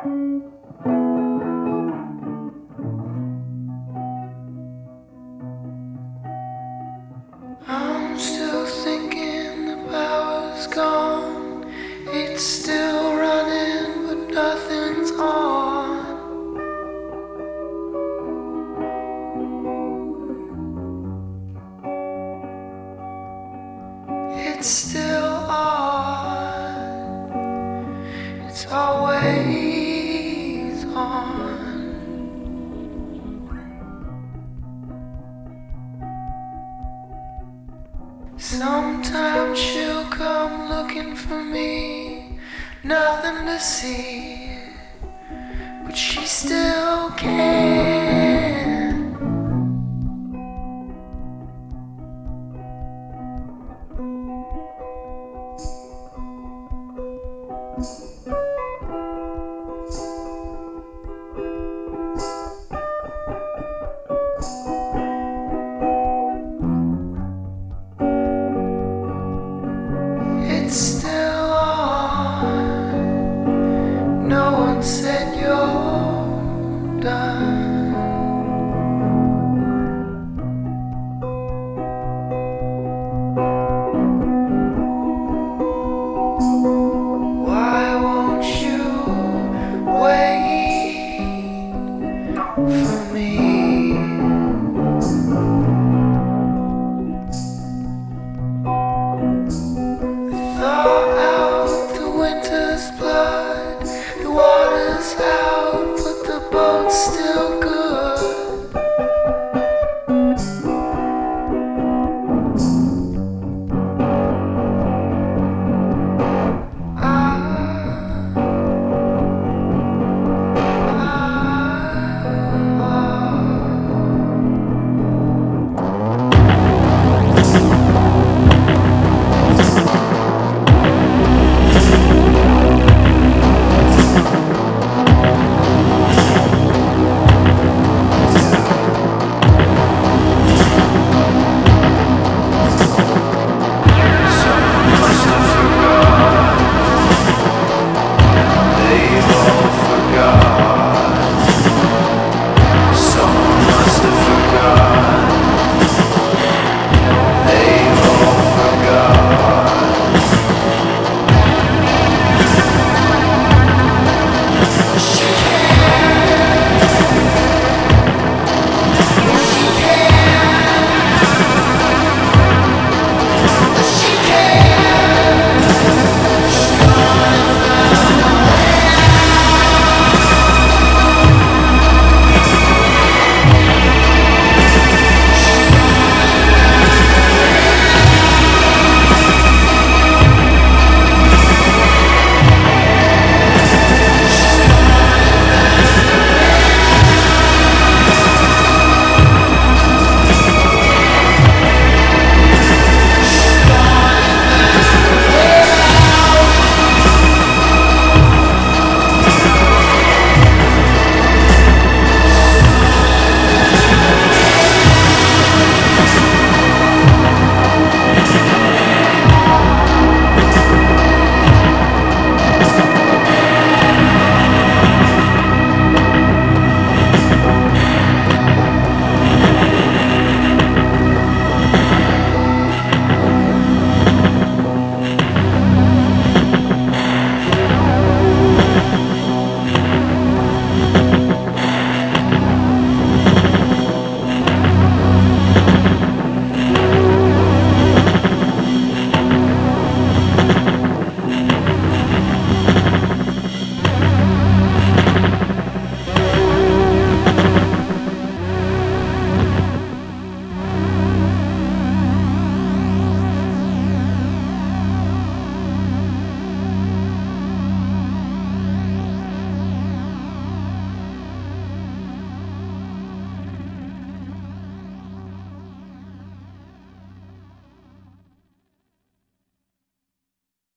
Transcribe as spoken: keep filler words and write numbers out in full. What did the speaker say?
I'm still thinking the power's gone. It's still running, but nothing's on. It's still on. It's always on. Sometimes she'll come looking for me, nothing to see, but she still can. It's still on. No one said you're done. Why won't you wait for me? Thaw out the winter's blood, the water's out.